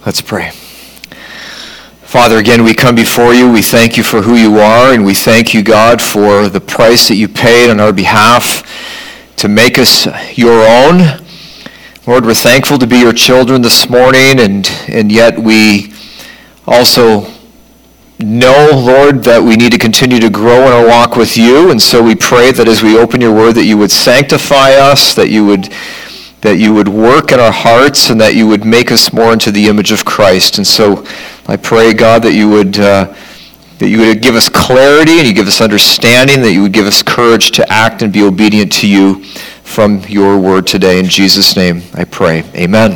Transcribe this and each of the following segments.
Let's pray. Father, again, we come before you. We thank you for who you are, and we thank you, God, for the price that you paid on our behalf to make us your own. Lord, we're thankful to be your children this morning, and yet we also know, Lord, that we need to continue to grow in our walk with you, and so we pray that as we open your word that you would sanctify us, that you would work in our hearts, and that you would make us more into the image of Christ. And so I pray, God, that you would give us clarity and you give us understanding, that you would give us courage to act and be obedient to you from your word today. In Jesus' name I pray. Amen.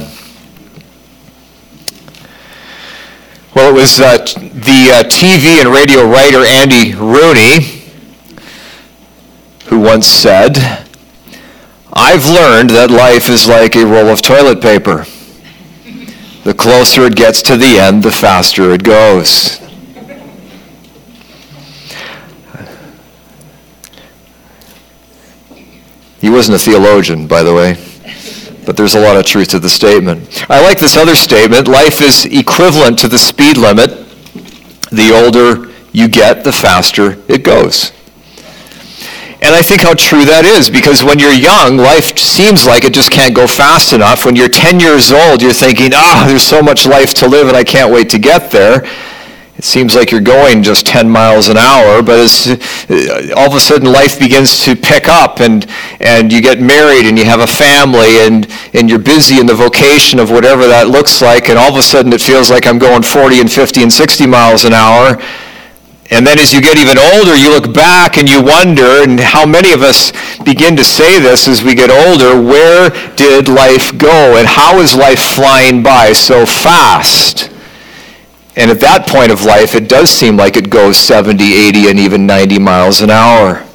Well, it was the TV and radio writer Andy Rooney who once said, "I've learned that life is like a roll of toilet paper. The closer it gets to the end, the faster it goes." He wasn't a theologian, by the way, but there's a lot of truth to the statement. I like this other statement: life is equivalent to the speed limit. The older you get, the faster it goes. And I think how true that is, because when you're young, life seems like it just can't go fast enough. When you're 10 years old, you're thinking, there's so much life to live and I can't wait to get there. It seems like you're going just 10 miles an hour, but all of a sudden life begins to pick up, and you get married and you have a family, and you're busy in the vocation of whatever that looks like, and all of a sudden it feels like I'm going 40 and 50 and 60 miles an hour. And then as you get even older, you look back and you wonder, and how many of us begin to say this as we get older, where did life go, and how is life flying by so fast? And at that point of life, it does seem like it goes 70, 80, and even 90 miles an hour.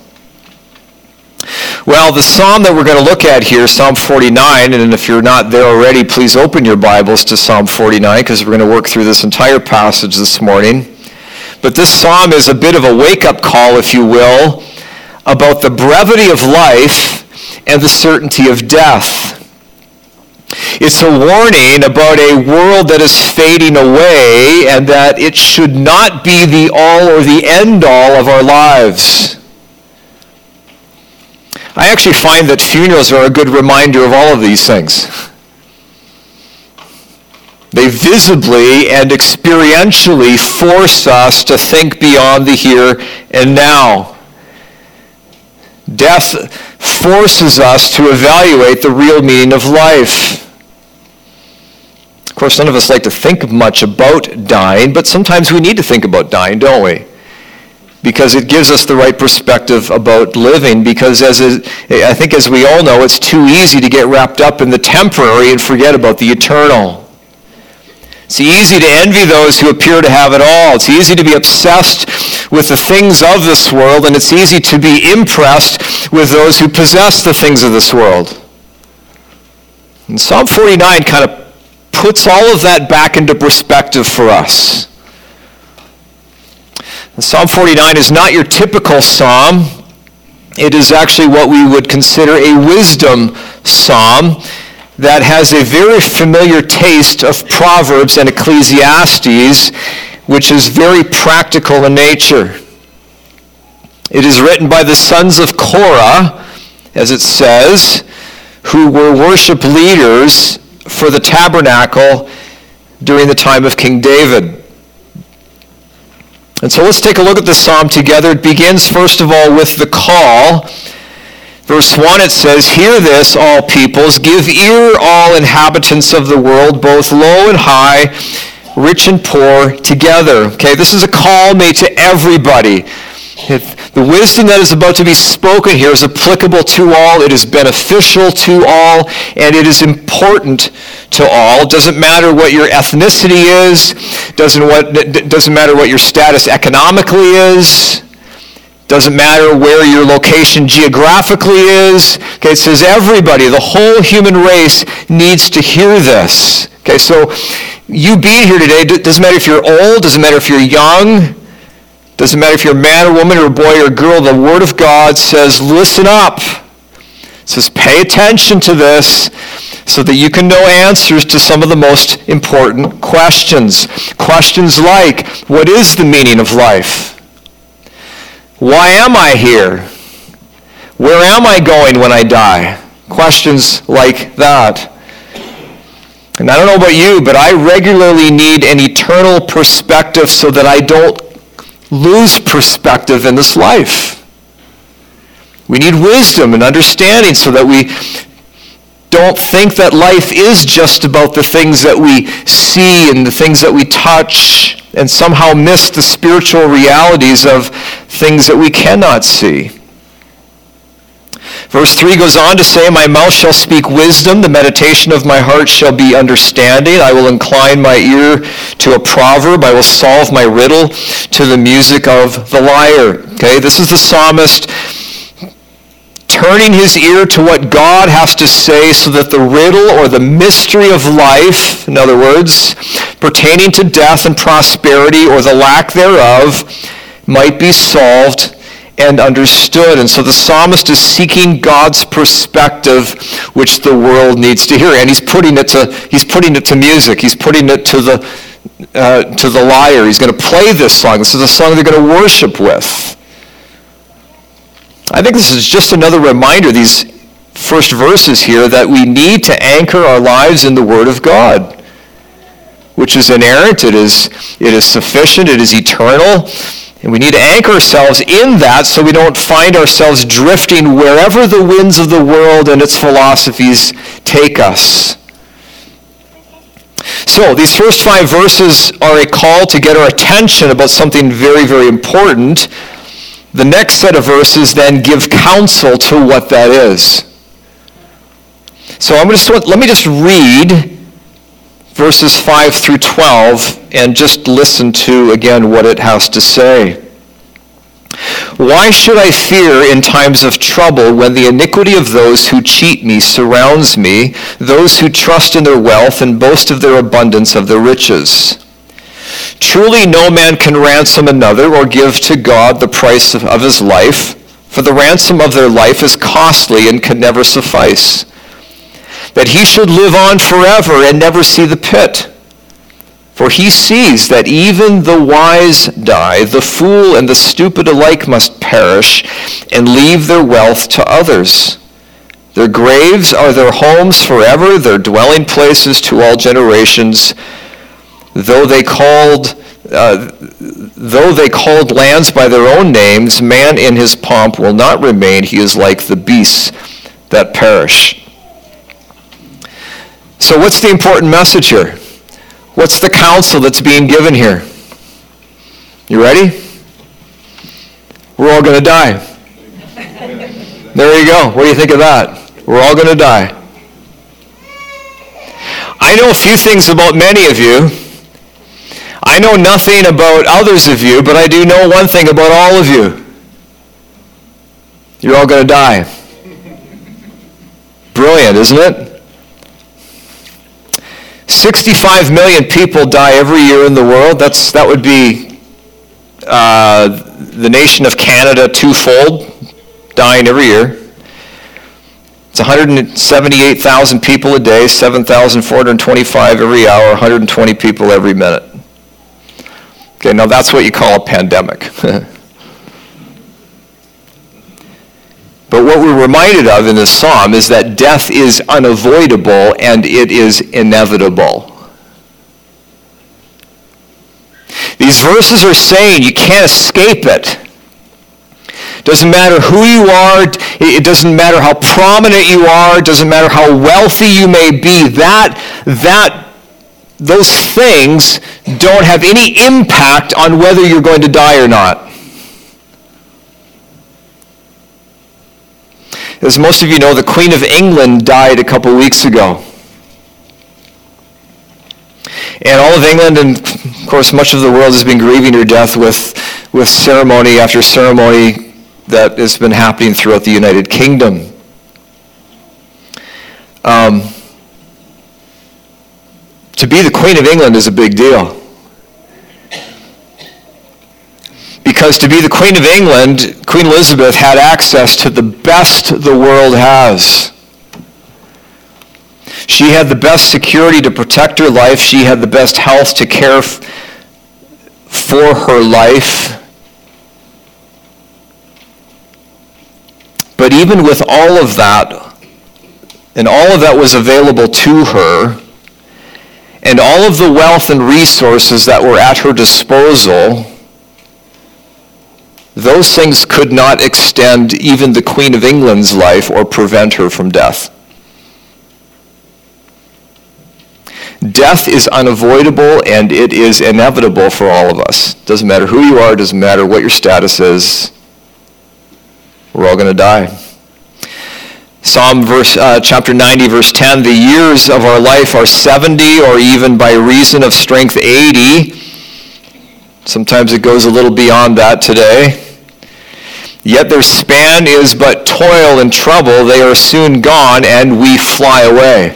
Well, the psalm that we're going to look at here, Psalm 49, and if you're not there already, please open your Bibles to Psalm 49, because we're going to work through this entire passage this morning. But this psalm is a bit of a wake-up call, if you will, about the brevity of life and the certainty of death. It's a warning about a world that is fading away, and that it should not be the all or the end-all of our lives. I actually find that funerals are a good reminder of all of these things. They visibly and experientially force us to think beyond the here and now. Death forces us to evaluate the real meaning of life. Of course, none of us like to think much about dying, but sometimes we need to think about dying, don't we? Because it gives us the right perspective about living, because I think as we all know, it's too easy to get wrapped up in the temporary and forget about the eternal. It's easy to envy those who appear to have it all. It's easy to be obsessed with the things of this world, and it's easy to be impressed with those who possess the things of this world. And Psalm 49 kind of puts all of that back into perspective for us. And Psalm 49 is not your typical psalm. It is actually what we would consider a wisdom psalm that has a very familiar taste of Proverbs and Ecclesiastes, which is very practical in nature. It is written by the sons of Korah, as it says, who were worship leaders for the tabernacle during the time of King David. And so let's take a look at the psalm together. It begins, first of all, with the call. Verse 1, it says, "Hear this, all peoples, give ear, all inhabitants of the world, both low and high, rich and poor, together." Okay, this is a call made to everybody. The wisdom that is about to be spoken here is applicable to all, it is beneficial to all, and it is important to all. It doesn't matter what your ethnicity is, doesn't matter what your status economically is, doesn't matter where your location geographically is. Okay, it says everybody, the whole human race needs to hear this. Okay, so you being here today, doesn't matter if you're old, doesn't matter if you're young, doesn't matter if you're a man or woman or a boy or a girl, the Word of God says, listen up. It says, pay attention to this. so that you can know answers to some of the most important questions. Questions like, what is the meaning of life? Why am I here? Where am I going when I die? Questions like that. And I don't know about you, but I regularly need an eternal perspective so that I don't lose perspective in this life. We need wisdom and understanding so that we don't think that life is just about the things that we see and the things that we touch and somehow miss the spiritual realities of things that we cannot see. Verse 3 goes on to say, my mouth shall speak wisdom, the meditation of my heart shall be understanding. I will incline my ear to a proverb. I will solve my riddle to the music of the lyre. Okay, this is the psalmist turning his ear to what God has to say so that the riddle or the mystery of life, in other words, pertaining to death and prosperity or the lack thereof, might be solved and understood. And so the psalmist is seeking God's perspective, which the world needs to hear. And he's putting it to music. He's putting it to the lyre. He's going to play this song. This is the song they're going to worship with. I think this is just another reminder, these first verses here, that we need to anchor our lives in the Word of God, which is inerrant, it is sufficient, it is eternal. And we need to anchor ourselves in that so we don't find ourselves drifting wherever the winds of the world and its philosophies take us. So these first 5 verses are a call to get our attention about something very, very important. The next set of verses then give counsel to what that is. So let me just read verses 5 through 12, and just listen to, again, what it has to say. Why should I fear in times of trouble when the iniquity of those who cheat me surrounds me, those who trust in their wealth and boast of their abundance of their riches? Truly no man can ransom another or give to God the price of his life, for the ransom of their life is costly and can never suffice. That he should live on forever and never see the pit. For he sees that even the wise die, the fool and the stupid alike must perish and leave their wealth to others. Their graves are their homes forever, their dwelling places to all generations. Though they called lands by their own names, man in his pomp will not remain. He is like the beasts that perish. So what's the important message here? What's the counsel that's being given here? You ready? We're all going to die. There you go. What do you think of that? We're all going to die. I know a few things about many of you. I know nothing about others of you, but I do know one thing about all of you. You're all going to die. Brilliant, isn't it? 65 million people die every year in the world. That would be the nation of Canada twofold, dying every year. It's 178,000 people a day, 7,425 every hour, 120 people every minute. Okay, now that's what you call a pandemic. But what we're reminded of in this psalm is that death is unavoidable and it is inevitable. These verses are saying you can't escape it. Doesn't matter who you are, it doesn't matter how prominent you are, it doesn't matter how wealthy you may be, those things don't have any impact on whether you're going to die or not. As most of you know, the Queen of England died a couple weeks ago. And all of England, and of course much of the world, has been grieving her death with ceremony after ceremony that has been happening throughout the United Kingdom. To be the Queen of England is a big deal. Because to be the Queen of England, Queen Elizabeth had access to the best the world has. She had the best security to protect her life. She had the best health to care for her life. But even with all of that, and all of that was available to her, and all of the wealth and resources that were at her disposal, those things could not extend even the Queen of England's life or prevent her from death. Death is unavoidable and it is inevitable for all of us. Doesn't matter who you are, doesn't matter what your status is. We're all going to die. Psalm chapter 90, verse 10, the years of our life are 70, or even by reason of strength 80. Sometimes it goes a little beyond that today. Yet their span is but toil and trouble. They are soon gone, and we fly away.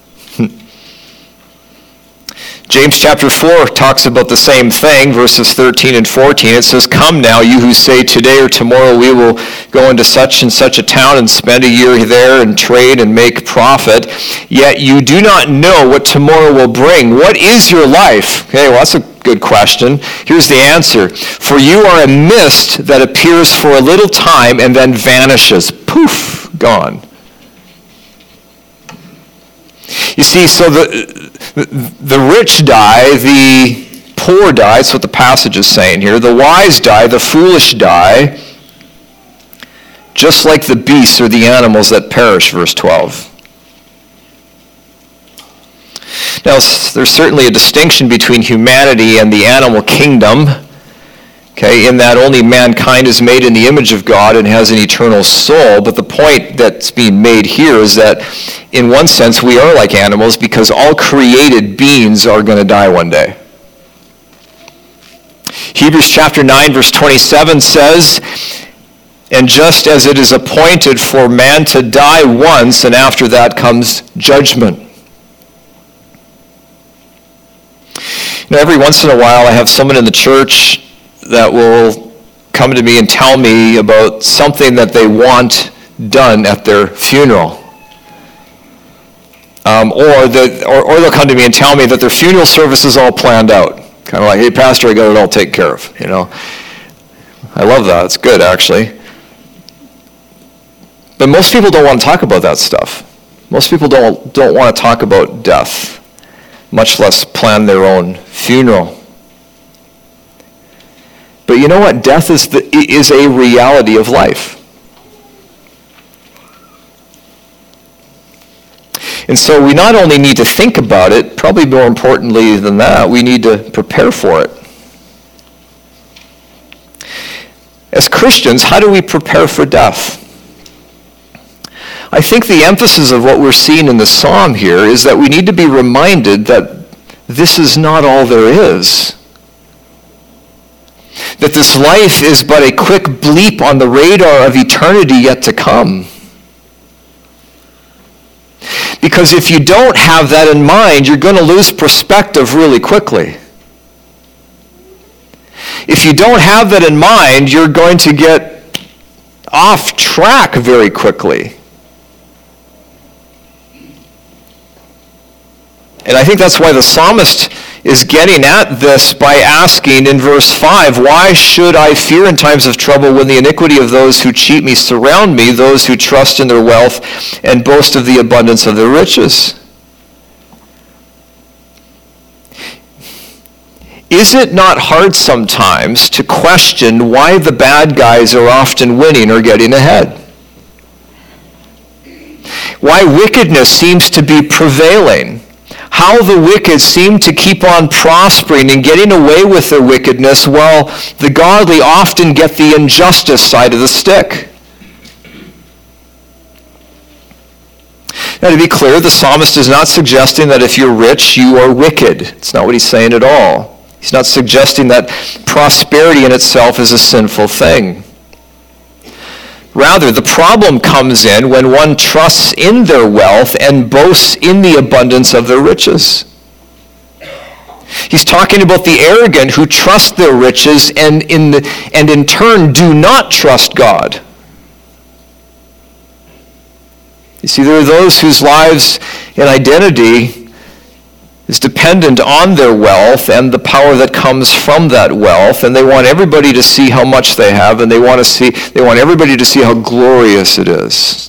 James chapter 4 talks about the same thing, verses 13 and 14. It says, come now, you who say today or tomorrow we will go into such and such a town and spend a year there and trade and make profit, yet you do not know what tomorrow will bring. What is your life? Okay, well, that's a good question. Here's the answer. For you are a mist that appears for a little time and then vanishes. Poof, gone. You see, so the rich die, the poor die, that's what the passage is saying here. The wise die, the foolish die, just like the beasts or the animals that perish, verse 12. Now, there's certainly a distinction between humanity and the animal kingdom, okay, in that only mankind is made in the image of God and has an eternal soul. But the point that's being made here is that in one sense we are like animals because all created beings are going to die one day. Hebrews chapter 9 verse 27 says, and just as it is appointed for man to die once, and after that comes judgment. Now, every once in a while I have someone in the church that will come to me and tell me about something that they want done at their funeral. Or they'll come to me and tell me that their funeral service is all planned out. Kind of like, hey, Pastor, I got it all taken care of. You know, I love that. It's good, actually. But most people don't want to talk about that stuff. Most people don't want to talk about death, much less plan their own funeral. But you know what? Death is a reality of life. And so we not only need to think about it, probably more importantly than that, we need to prepare for it. As Christians, how do we prepare for death? I think the emphasis of what we're seeing in the psalm here is that we need to be reminded that this is not all there is. That this life is but a quick bleep on the radar of eternity yet to come. Because if you don't have that in mind, you're going to lose perspective really quickly. If you don't have that in mind, you're going to get off track very quickly. And I think that's why the psalmist is getting at this by asking in verse 5, why should I fear in times of trouble when the iniquity of those who cheat me surround me, those who trust in their wealth and boast of the abundance of their riches? Is it not hard sometimes to question why the bad guys are often winning or getting ahead? Why wickedness seems to be prevailing? How the wicked seem to keep on prospering and getting away with their wickedness while the godly often get the injustice side of the stick. Now, to be clear, the psalmist is not suggesting that if you're rich, you are wicked. It's not what he's saying at all. He's not suggesting that prosperity in itself is a sinful thing. Rather, the problem comes in when one trusts in their wealth and boasts in the abundance of their riches. He's talking about the arrogant who trust their riches and in turn do not trust God. You see, there are those whose lives and identity is dependent on their wealth and the power that comes from that wealth, and they want everybody to see how much they have, and they want everybody to see how glorious it is.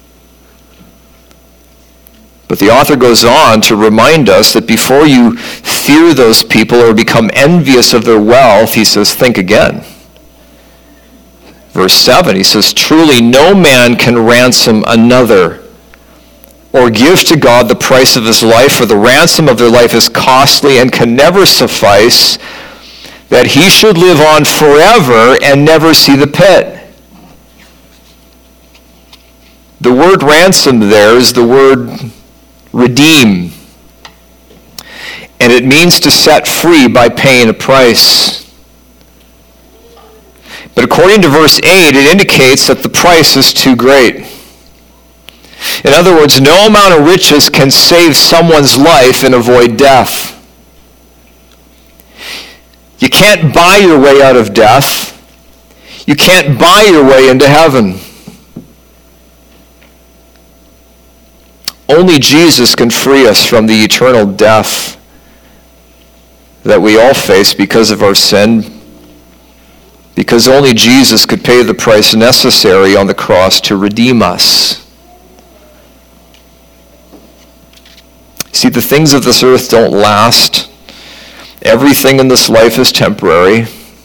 But the author goes on to remind us that before you fear those people or become envious of their wealth, he says, think again. Verse 7, he says, truly no man can ransom another or give to God the price of his life, for the ransom of their life is costly and can never suffice, that he should live on forever and never see the pit. The word ransom there is the word redeem, and it means to set free by paying a price. But according to verse 8, it indicates that the price is too great. In other words, no amount of riches can save someone's life and avoid death. You can't buy your way out of death. You can't buy your way into heaven. Only Jesus can free us from the eternal death that we all face because of our sin, because only Jesus could pay the price necessary on the cross to redeem us. See, the things of this earth don't last. Everything in this life is temporary.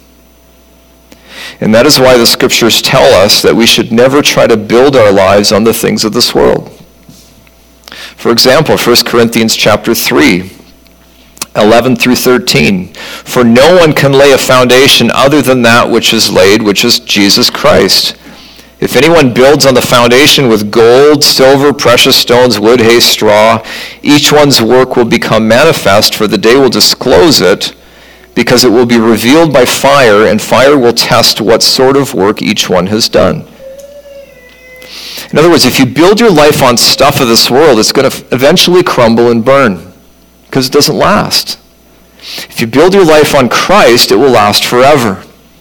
And that is why the scriptures tell us that we should never try to build our lives on the things of this world. For example, 1 Corinthians chapter 3, 11 through 13. For no one can lay a foundation other than that which is laid, which is Jesus Christ. If anyone builds on the foundation with gold, silver, precious stones, wood, hay, straw, each one's work will become manifest, for the day will disclose it, because it will be revealed by fire, and fire will test what sort of work each one has done. In other words, if you build your life on stuff of this world, it's going to eventually crumble and burn because it doesn't last. If you build your life on Christ, it will last forever.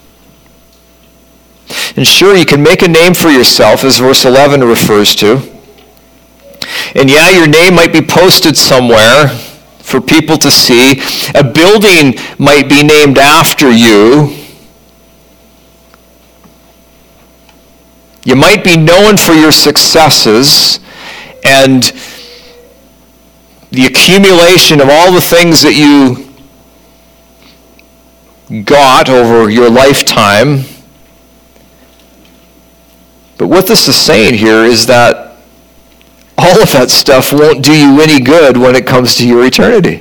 And sure, you can make a name for yourself, as verse 11 refers to. And yeah, your name might be posted somewhere for people to see. A building might be named after you. You might be known for your successes and the accumulation of all the things that you got over your lifetime. But what this is saying here is that all of that stuff won't do you any good when it comes to your eternity.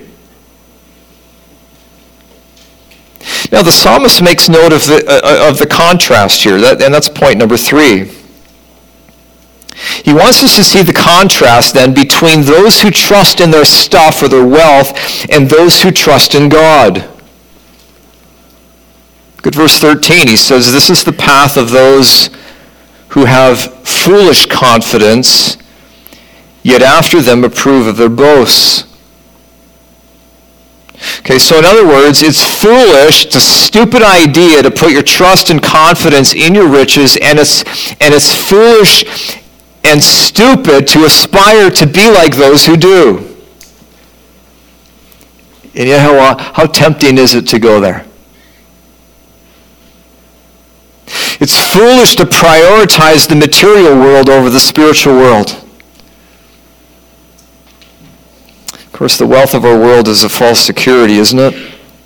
Now, the psalmist makes note of the contrast here, and that's point number 3. He wants us to see the contrast, then, between those who trust in their stuff or their wealth and those who trust in God. Look at verse 13. He says, this is the path of those who have foolish confidence, yet after them approve of their boasts. Okay, so in other words, it's foolish, it's a stupid idea to put your trust and confidence in your riches, and it's foolish and stupid to aspire to be like those who do. And yet, how tempting is it to go there? It's foolish to prioritize the material world over the spiritual world. Of course, the wealth of our world is a false security, isn't it?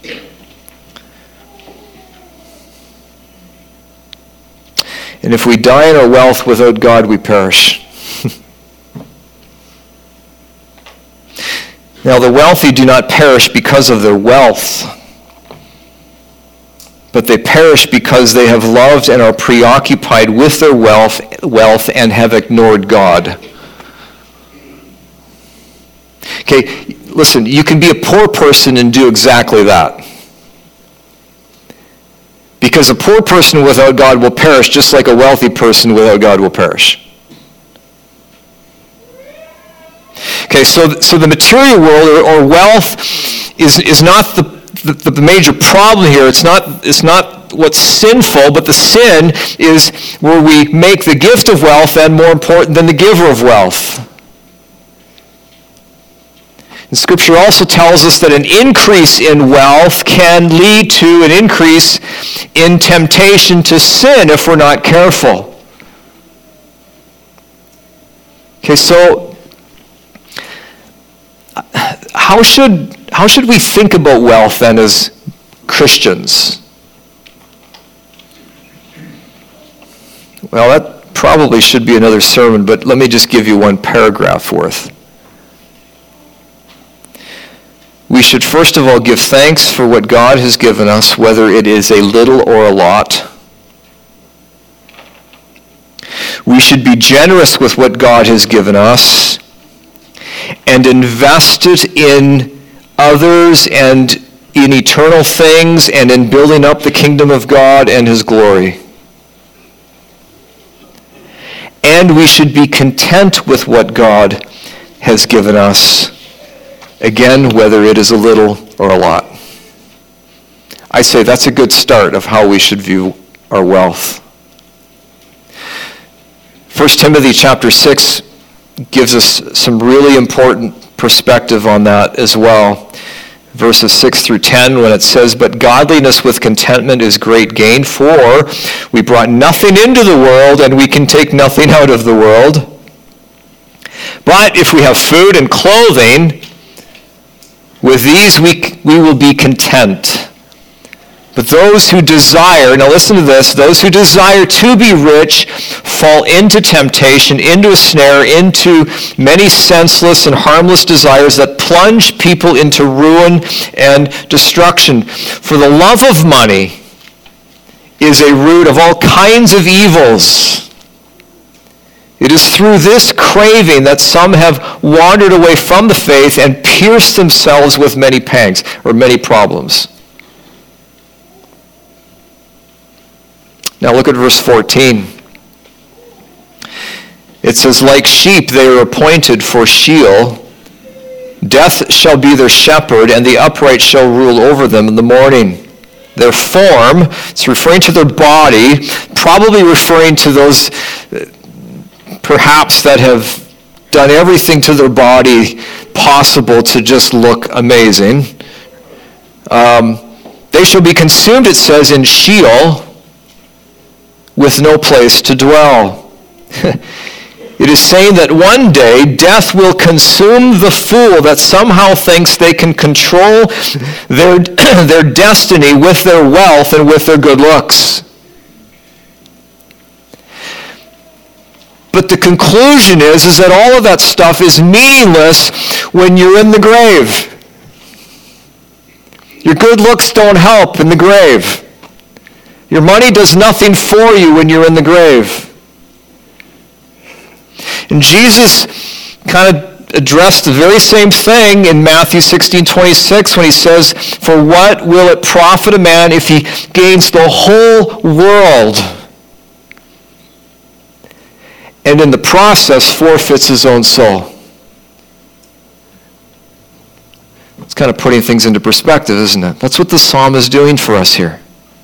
And if we die in our wealth without God, we perish. Now, the wealthy do not perish because of their wealth, but they perish because they have loved and are preoccupied with their wealth and have ignored God. Okay, listen, you can be a poor person and do exactly that. Because a poor person without God will perish just like a wealthy person without God will perish. Okay, so the material world or wealth is not the major problem here. It's not what's sinful, but the sin is where we make the gift of wealth then more important than the giver of wealth. And Scripture also tells us that an increase in wealth can lead to an increase in temptation to sin if we're not careful. Okay, so how should we think about wealth then as Christians? Well, that probably should be another sermon, but let me just give you one paragraph worth. We should first of all give thanks for what God has given us, whether it is a little or a lot. We should be generous with what God has given us and invest it in others and in eternal things and in building up the kingdom of God and his glory. And we should be content with what God has given us, again, whether it is a little or a lot. I say that's a good start of how we should view our wealth. 1 Timothy chapter 6 gives us some really important perspective on that as well. Verses 6 through 10, when it says, "But godliness with contentment is great gain, for we brought nothing into the world, and we can take nothing out of the world. But if we have food and clothing, with these we will be content. But those who desire," now listen to this, "those who desire to be rich fall into temptation, into a snare, into many senseless and harmless desires that plunge people into ruin and destruction. For the love of money is a root of all kinds of evils. It is through this craving that some have wandered away from the faith and pierced themselves with many pangs," or many problems. Now look at verse 14. It says, "Like sheep they are appointed for Sheol. Death shall be their shepherd, and the upright shall rule over them in the morning. Their form," it's referring to their body, probably referring to those perhaps that have done everything to their body possible to just look amazing. "They shall be consumed," it says, "in Sheol, with no place to dwell." It is saying that one day death will consume the fool that somehow thinks they can control their destiny with their wealth and with their good looks. But the conclusion is that all of that stuff is meaningless when you're in the grave. Your good looks don't help in the grave. Your money does nothing for you when you're in the grave. And Jesus kind of addressed the very same thing in Matthew 16:26 when he says, "For what will it profit a man if he gains the whole world and in the process forfeits his own soul?" It's kind of putting things into perspective, isn't it? That's what the psalm is doing for us here.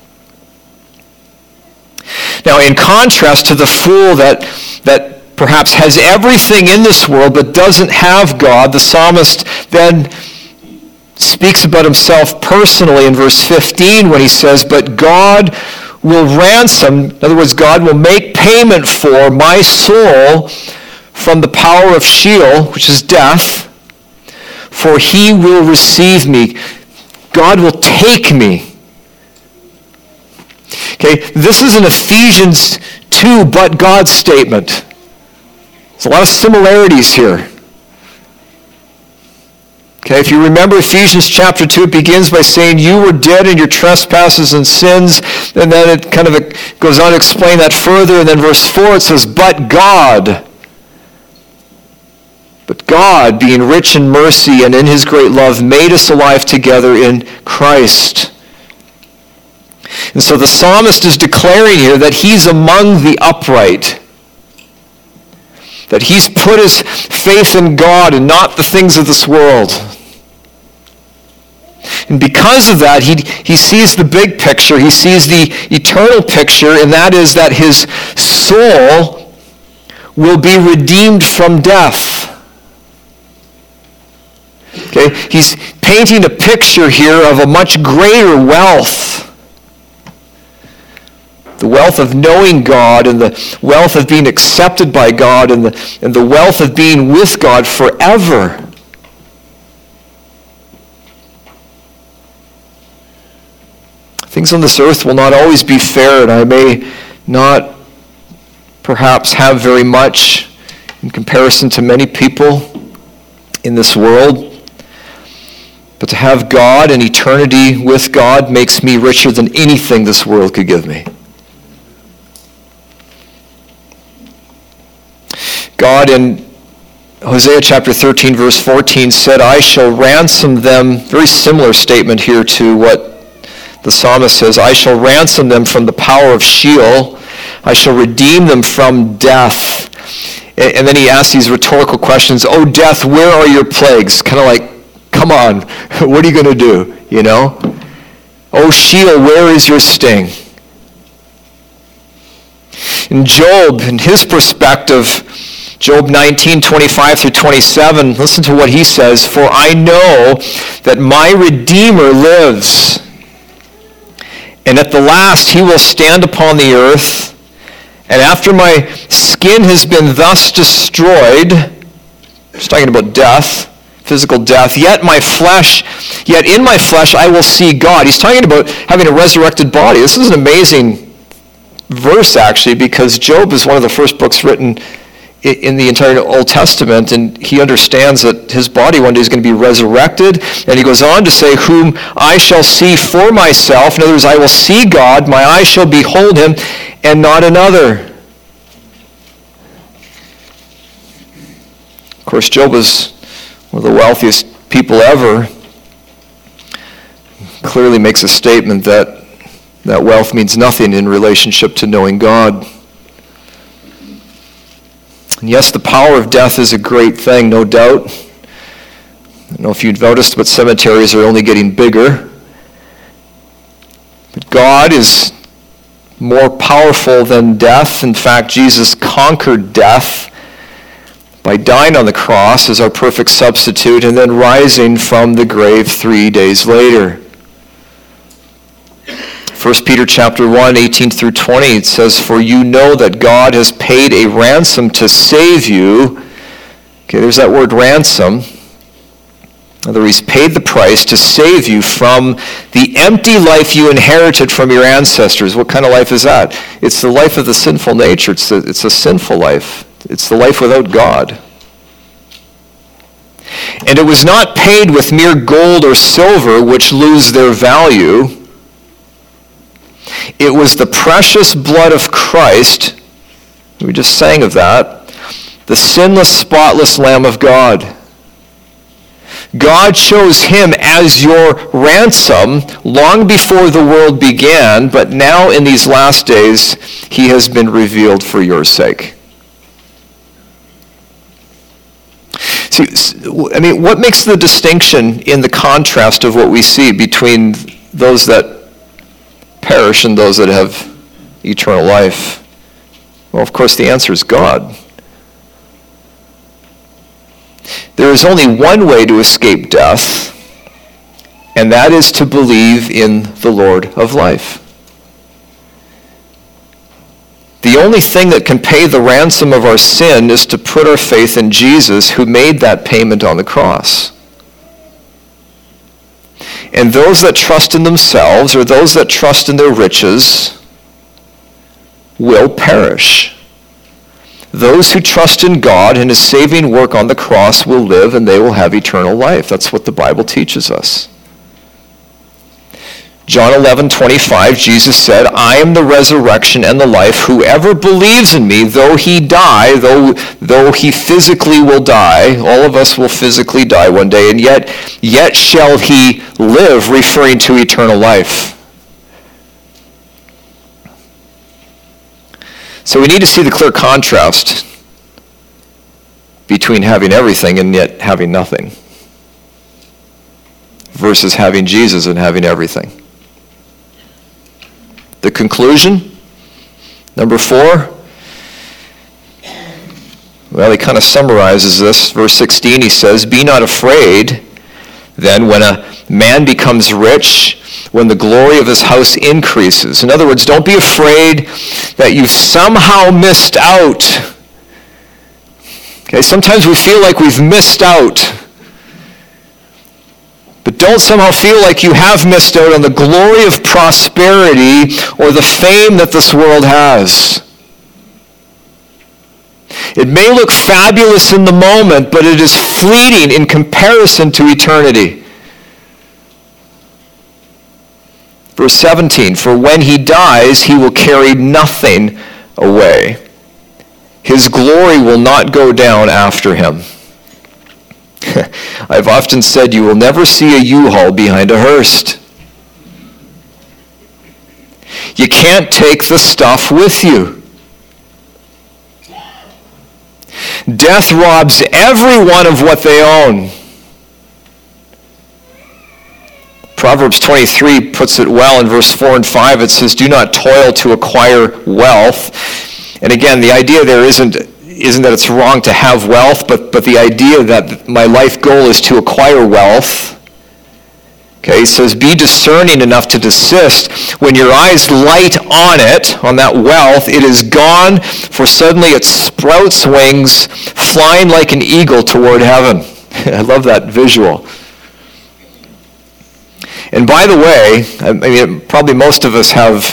Now, in contrast to the fool that perhaps has everything in this world but doesn't have God, the psalmist then speaks about himself personally in verse 15 when he says, "But God will ransom," in other words, God will make payment for my soul from the power of Sheol, which is death, "for he will receive me." God will take me. Okay, this is an Ephesians 2 but God statement. There's a lot of similarities here. Okay, if you remember Ephesians chapter 2, it begins by saying you were dead in your trespasses and sins, and then it kind of goes on to explain that further, and then verse 4 it says, But God, being rich in mercy and in his great love, made us alive together in Christ. And so the psalmist is declaring here that he's among the upright, that he's put his faith in God and not the things of this world. And because of that, he sees the big picture, he sees the eternal picture, and that is that his soul will be redeemed from death. Okay? He's painting a picture here of a much greater wealth. The wealth of knowing God and the wealth of being accepted by God and the wealth of being with God forever. Things on this earth will not always be fair, and I may not perhaps have very much in comparison to many people in this world. But to have God and eternity with God makes me richer than anything this world could give me. God in Hosea chapter 13 verse 14 said, I shall ransom them, very similar statement here to what the psalmist says, I shall ransom them from the power of Sheol. I shall redeem them from death. And then he asks these rhetorical questions. Oh, death, where are your plagues? Kind of like, come on, what are you going to do? You know? Oh, Sheol, where is your sting? In Job, in his perspective, Job 19, 25 through 27, listen to what he says. For I know that my Redeemer lives, and at the last he will stand upon the earth. And after my skin has been thus destroyed, he's talking about death, physical death, yet in my flesh I will see God. He's talking about having a resurrected body. This is an amazing verse, actually, because Job is one of the first books written in the entire Old Testament, and he understands that his body one day is going to be resurrected, and he goes on to say, whom I shall see for myself. In other words, I will see God, my eyes shall behold him, and not another. Of course, Job was one of the wealthiest people ever. Clearly makes a statement that wealth means nothing in relationship to knowing God. And yes, the power of death is a great thing, no doubt. I don't know if you've noticed, but cemeteries are only getting bigger. But God is more powerful than death. In fact, Jesus conquered death by dying on the cross as our perfect substitute and then rising from the grave 3 days later. 1 Peter chapter 1, 18 through 20, it says, for you know that God has paid a ransom to save you. Okay, there's that word ransom. In other words, he's paid the price to save you from the empty life you inherited from your ancestors. What kind of life is that? It's the life of the sinful nature. It's a sinful life. It's the life without God. And it was not paid with mere gold or silver, which lose their value. It was the precious blood of Christ, we just sang of that, the sinless, spotless Lamb of God. God chose him as your ransom long before the world began, but now in these last days, he has been revealed for your sake. See, I mean, what makes the distinction in the contrast of what we see between those that perish and those that have eternal life? Well, of course, the answer is God. There is only one way to escape death, and that is to believe in the Lord of life. The only thing that can pay the ransom of our sin is to put our faith in Jesus, who made that payment on the cross. And those that trust in themselves or those that trust in their riches will perish. Those who trust in God and his saving work on the cross will live, and they will have eternal life. That's what the Bible teaches us. John 11:25, Jesus said, I am the resurrection and the life. Whoever believes in me, though he die, though he physically will die, all of us will physically die one day, and yet shall he live, referring to eternal life. So we need to see the clear contrast between having everything and yet having nothing, versus having Jesus and having everything. The conclusion, number 4, well, he kind of summarizes this. Verse 16, he says, be not afraid, then when a man becomes rich, when the glory of his house increases. In other words, don't be afraid that you somehow missed out. Okay, sometimes we feel like we've missed out. But don't somehow feel like you have missed out on the glory of prosperity or the fame that this world has. It may look fabulous in the moment, but it is fleeting in comparison to eternity. Verse 17, for when he dies, he will carry nothing away. His glory will not go down after him. I've often said you will never see a U-Haul behind a hearse. You can't take the stuff with you. Death robs everyone of what they own. Proverbs 23 puts it well in verse 4 and 5. It says, do not toil to acquire wealth. And again, the idea there isn't that it's wrong to have wealth, but the idea that my life goal is to acquire wealth. Okay, it says, be discerning enough to desist. When your eyes light on it, on that wealth, it is gone, for suddenly it sprouts wings, flying like an eagle toward heaven. I love that visual. And by the way, I mean, probably most of us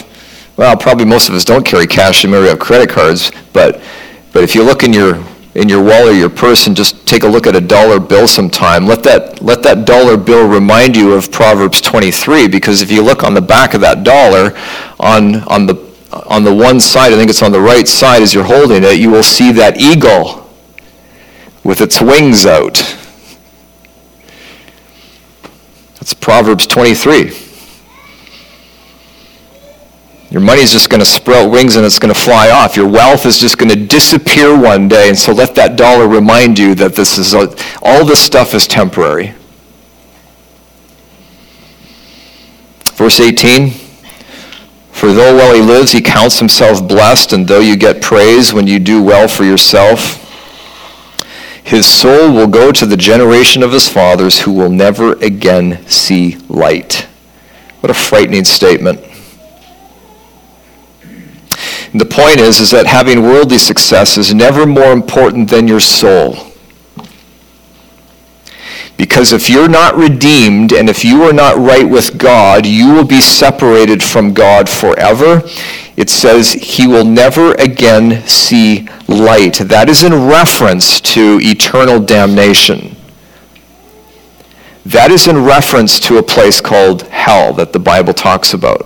don't carry cash anymore. We have credit cards, but if you look in your wallet or your purse and just take a look at a dollar bill sometime, let that dollar bill remind you of Proverbs 23, because if you look on the back of that dollar, on the one side, I think it's on the right side as you're holding it, you will see that eagle with its wings out. That's Proverbs 23. Your money's just going to sprout wings and it's going to fly off. Your wealth is just going to disappear one day. And so let that dollar remind you that all this stuff is temporary. Verse 18. For though while he lives, he counts himself blessed, and though you get praise when you do well for yourself, his soul will go to the generation of his fathers who will never again see light. What a frightening statement. And the point is that having worldly success is never more important than your soul. Because if you're not redeemed and if you are not right with God, you will be separated from God forever. It says he will never again see light. That is in reference to eternal damnation. That is in reference to a place called hell that the Bible talks about.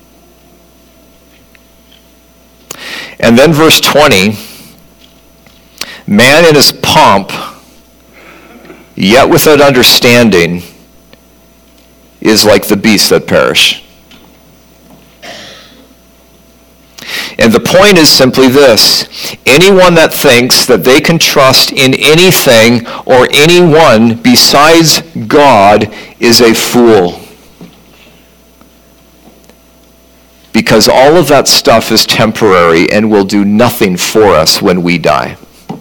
And then verse 20, man in his pomp, yet without understanding, is like the beasts that perish. And the point is simply this: anyone that thinks that they can trust in anything or anyone besides God is a fool. Because all of that stuff is temporary and will do nothing for us when we die.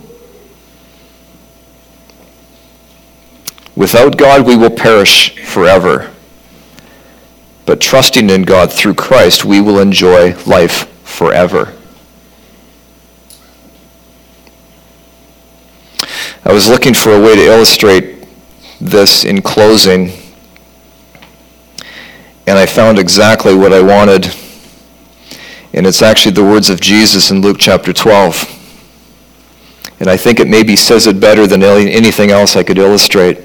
Without God, we will perish forever. But trusting in God through Christ, we will enjoy life forever. I was looking for a way to illustrate this in closing, and I found exactly what I wanted. And it's actually the words of Jesus in Luke chapter 12. And I think it maybe says it better than anything else I could illustrate.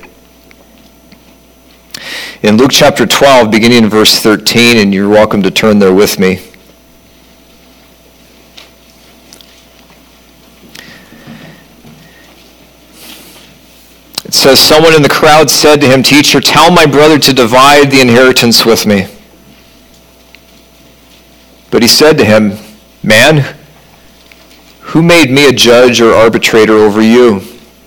In Luke chapter 12, beginning in verse 13, and you're welcome to turn there with me. It says, someone in the crowd said to him, "Teacher, tell my brother to divide the inheritance with me." But he said to him, "Man, who made me a judge or arbitrator over you?"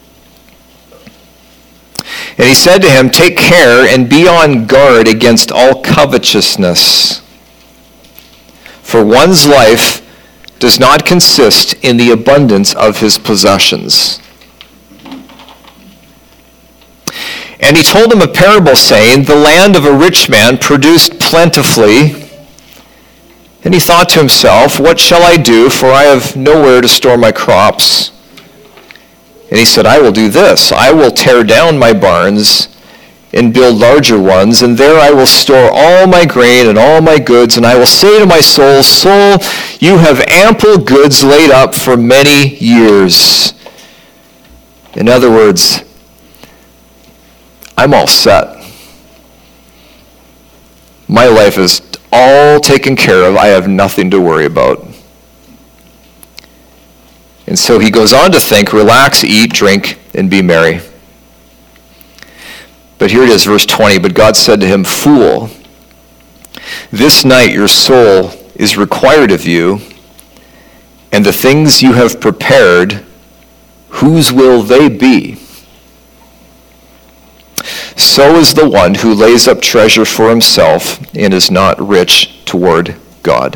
And he said to him, "Take care and be on guard against all covetousness. For one's life does not consist in the abundance of his possessions." And he told him a parable, saying, the land of a rich man produced plentifully. And he thought to himself, what shall I do, for I have nowhere to store my crops? And he said, I will do this. I will tear down my barns and build larger ones, and there I will store all my grain and all my goods, and I will say to my soul, soul, you have ample goods laid up for many years. In other words, I'm all set. My life is all taken care of. I have nothing to worry about. And so he goes on to think, relax, eat, drink, and be merry. But here it is, verse 20. But God said to him, fool, this night your soul is required of you, and the things you have prepared, whose will they be? So is the one who lays up treasure for himself and is not rich toward God.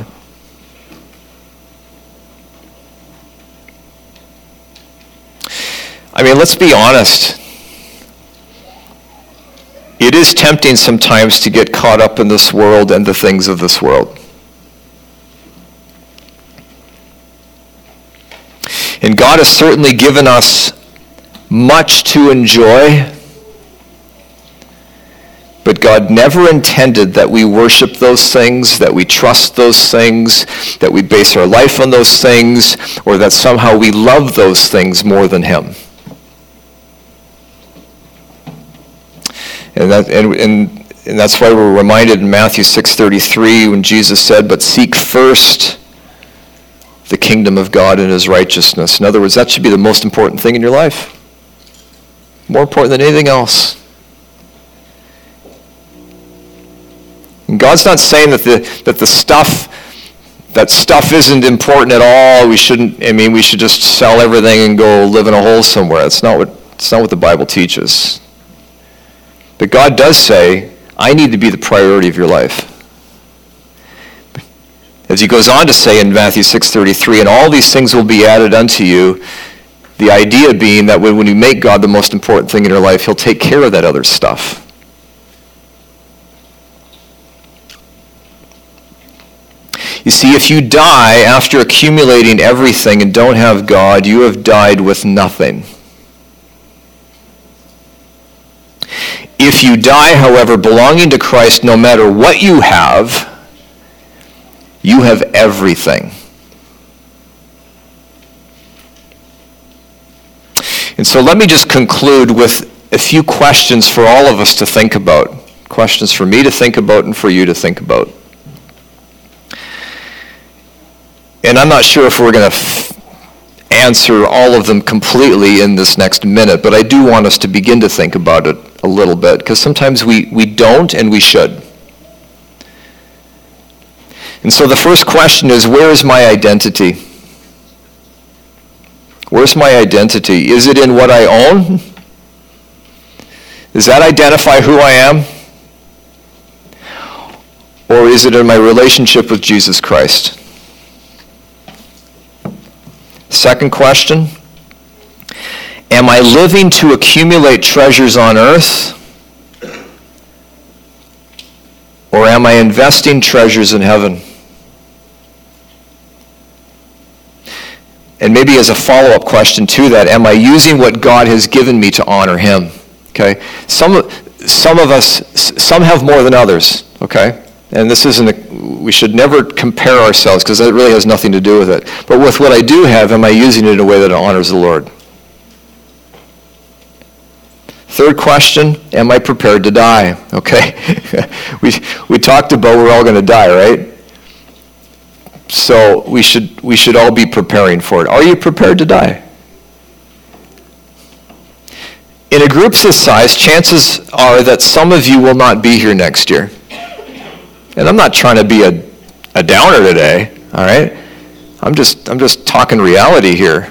I mean, let's be honest. It is tempting sometimes to get caught up in this world and the things of this world. And God has certainly given us much to enjoy, but God never intended that we worship those things, that we trust those things, that we base our life on those things, or that somehow we love those things more than him. And that's why we're reminded in Matthew 6:33 when Jesus said, but seek first the kingdom of God and his righteousness. In other words, that should be the most important thing in your life. More important than anything else. And God's not saying that stuff isn't important at all. We should just sell everything and go live in a hole somewhere. That's not what the Bible teaches. But God does say, I need to be the priority of your life. As he goes on to say in Matthew 6:33, and all these things will be added unto you, the idea being that when you make God the most important thing in your life, he'll take care of that other stuff. You see, if you die after accumulating everything and don't have God, you have died with nothing. If you die, however, belonging to Christ, no matter what you have everything. And so let me just conclude with a few questions for all of us to think about. Questions for me to think about and for you to think about. And I'm not sure if we're going to answer all of them completely in this next minute, but I do want us to begin to think about it a little bit, because sometimes we don't and we should. And so the first question is, where is my identity? Where's my identity? Is it in what I own? Does that identify who I am? Or is it in my relationship with Jesus Christ? Second question, am I living to accumulate treasures on earth? Or am I investing treasures in heaven? And maybe as a follow-up question to that, am I using what God has given me to honor him? Okay? Some of us, some have more than others, okay? And this we should never compare ourselves, because that really has nothing to do with it. But with what I do have, am I using it in a way that honors the Lord? Third question, am I prepared to die? Okay? we talked about we're all going to die, right? So we should all be preparing for it. Are you prepared to die? In a group this size, chances are that some of you will not be here next year. And I'm not trying to be a downer today, all right? I'm just talking reality here.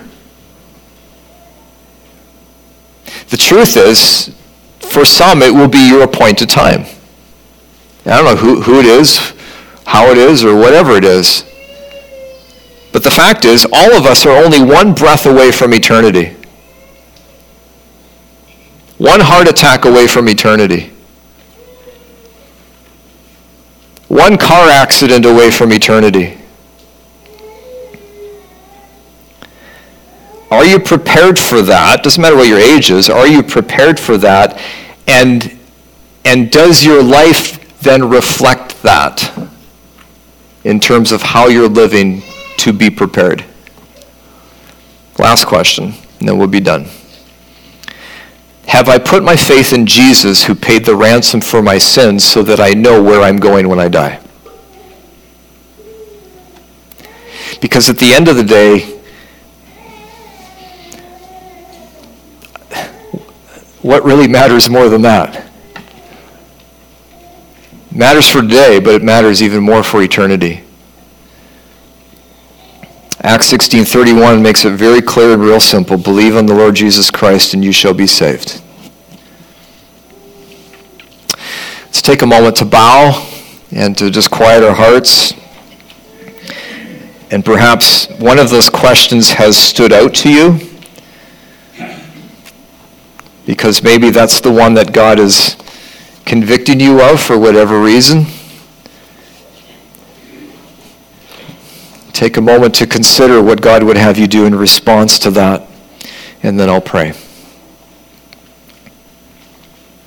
The truth is, for some, it will be your appointed time. I don't know who it is, how it is, or whatever it is. But the fact is, all of us are only one breath away from eternity. One heart attack away from eternity. One car accident away from eternity. Are you prepared for that? Doesn't matter what your age is. Are you prepared for that? And does your life then reflect that in terms of how you're living to be prepared? Last question, and then we'll be done. Have I put my faith in Jesus who paid the ransom for my sins so that I know where I'm going when I die? Because at the end of the day, what really matters more than that? It matters for today, but it matters even more for eternity. Acts 16:31 makes it very clear and real simple. Believe on the Lord Jesus Christ and you shall be saved. Let's take a moment to bow and to just quiet our hearts. And perhaps one of those questions has stood out to you, because maybe that's the one that God is convicting you of for whatever reason. Take a moment to consider what God would have you do in response to that, and then I'll pray.